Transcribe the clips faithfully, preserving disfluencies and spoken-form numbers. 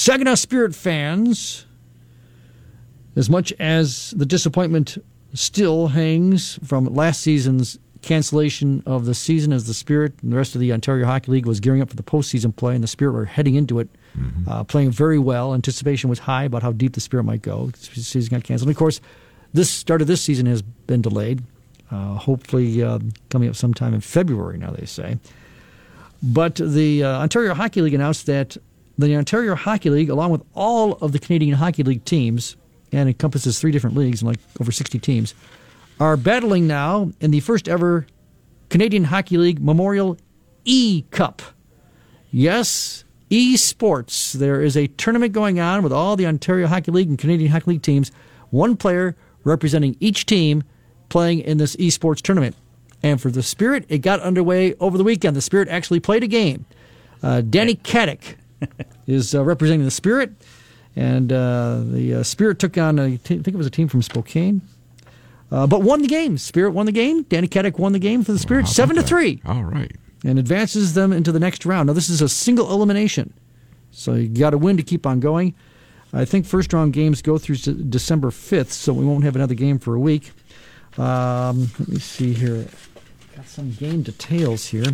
Saginaw Spirit fans, as much as the disappointment still hangs from last season's cancellation of the season as the Spirit and the rest of the Ontario Hockey League was gearing up for the postseason play, and the Spirit were heading into it, mm-hmm. uh, playing very well. Anticipation was high about how deep the Spirit might go. The season got canceled. And of course, this start of this season has been delayed, uh, hopefully uh, coming up sometime in February, now they say. But the uh, Ontario Hockey League announced that the Ontario Hockey League, along with all of the Canadian Hockey League teams, and encompasses three different leagues and like over sixty teams, are battling now in the first ever Canadian Hockey League Memorial E-Cup. Yes, e-sports. There is a tournament going on with all the Ontario Hockey League and Canadian Hockey League teams, one player representing each team playing in this e-sports tournament. And for the Spirit, it got underway over the weekend. The Spirit actually played a game. Uh, Danny Caddick is uh, representing the Spirit. And uh, the uh, Spirit took on, a, I think it was a team from Spokane, uh, but won the game. Spirit won the game. Danny Caddick won the game for the Spirit, wow, seven to three. All right, and advances them into the next round. Now this is a single elimination, so you got to win to keep on going. I think first round games go through December fifth, so we won't have another game for a week. Um, let me see here. Got some game details here.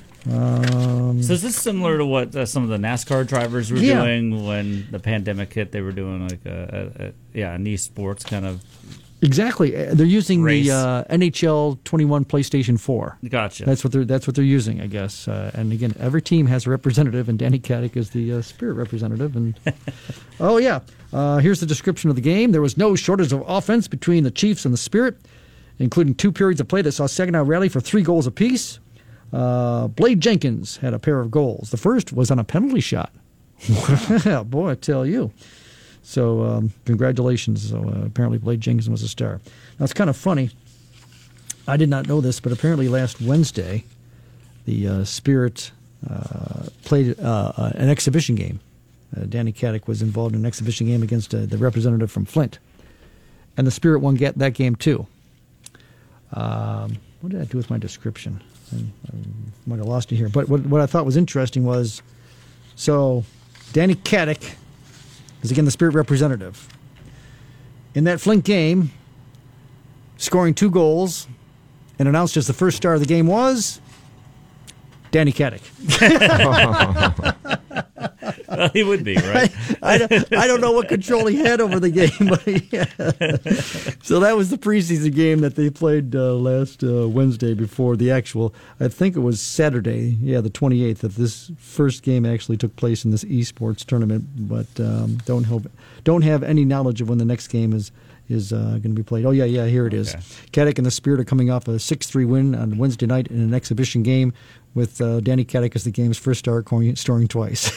Um, so is this similar to what uh, some of the NASCAR drivers were yeah. doing when the pandemic hit? They were doing like a, a, a yeah, an esports kind of exactly. They're using race. the uh, N H L twenty-one PlayStation four. Gotcha. That's what they're that's what they're using, I guess. Uh, and again, every team has a representative, and Danny Caddick is the uh, Spirit representative. And oh yeah, uh, here's the description of the game. There was no shortage of offense between the Chiefs and the Spirit, including two periods of play that saw Saginaw rally for three goals apiece. Uh, Blade Jenkins had a pair of goals. The first was on a penalty shot. Boy, I tell you. So um, congratulations. So uh, apparently Blade Jenkins was a star. Now it's kind of funny. I did not know this, but apparently last Wednesday, the uh, Spirit uh, played uh, uh, an exhibition game. Uh, Danny Caddick was involved in an exhibition game against uh, the representative from Flint. And the Spirit won get that game too. Um, what did I do with my description? I might have lost it here. But what, what I thought was interesting was, so Danny Caddick is again the Spirit representative. In that Flint game, scoring two goals and announced as the first star of the game was Danny Caddick. Well, he would be, right? I, I, don't, I don't know what control he had over the game. But yeah. So that was the preseason game that they played uh, last uh, Wednesday before the actual, I think it was Saturday, yeah, the twenty-eighth, that this first game actually took place in this esports tournament. But um, don't, hope, don't have any knowledge of when the next game is is uh, going to be played. Oh, yeah, yeah, here it is. Okay. Caddick and the Spirit are coming off a six three win on Wednesday night in an exhibition game with uh, Danny Caddick as the game's first star, scoring twice.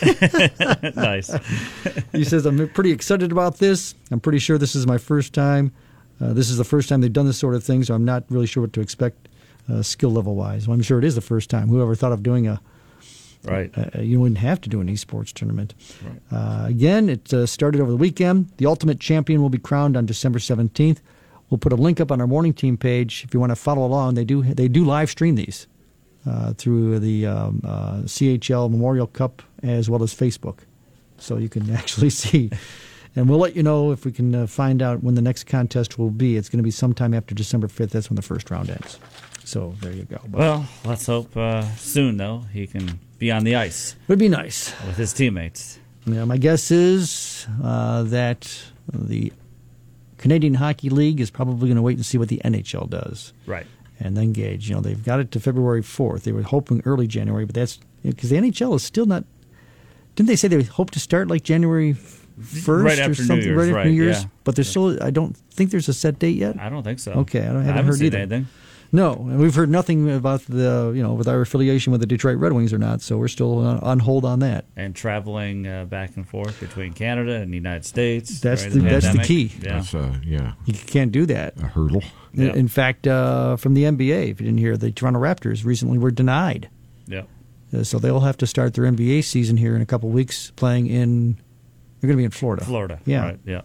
Nice. He says, I'm pretty excited about this. I'm pretty sure this is my first time. Uh, this is the first time they've done this sort of thing, so I'm not really sure what to expect uh, skill level-wise. Well, I'm sure it is the first time. Whoever thought of doing a Right. Uh, you wouldn't have to do an esports tournament. Right. Uh, again, it uh, started over the weekend. The ultimate champion will be crowned on December seventeenth. We'll put a link up on our morning team page if you want to follow along. They do they do live stream these uh, through the um, uh, C H L Memorial Cup as well as Facebook, so you can actually see. And we'll let you know if we can uh, find out when the next contest will be. It's going to be sometime after December fifth. That's when the first round ends. So there you go. But, well, let's hope uh, soon, though, he can be on the ice. Would be nice. With his teammates. Yeah, my guess is uh, that the Canadian Hockey League is probably going to wait and see what the N H L does. Right. And then gauge. You know, they've got it to February fourth. They were hoping early January, but that's because the N H L is still not. Didn't they say they hope to start like January first right or after something? New Year's, right after right, New Year's. yeah. But there's still. I don't think there's a set date yet. I don't think so. Okay, I, don't, I haven't, I haven't heard seen either. anything. No, and we've heard nothing about the you know with our affiliation with the Detroit Red Wings or not. So we're still on, on hold on that. And traveling uh, back and forth between Canada and the United States. That's right, the that's the pandemic. key. Yeah. That's uh, yeah, You can't do that. a hurdle. Yeah. In fact, uh, from the N B A, if you didn't hear, the Toronto Raptors recently were denied. Yeah. Uh, so they'll have to start their N B A season here in a couple of weeks playing in, they're going to be in Florida. Florida. Yeah. Right. Yeah.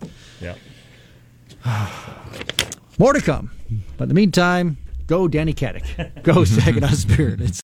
Yeah. More to come. But in the meantime, go Danny Caddick. Go Saginaw Spirit. It's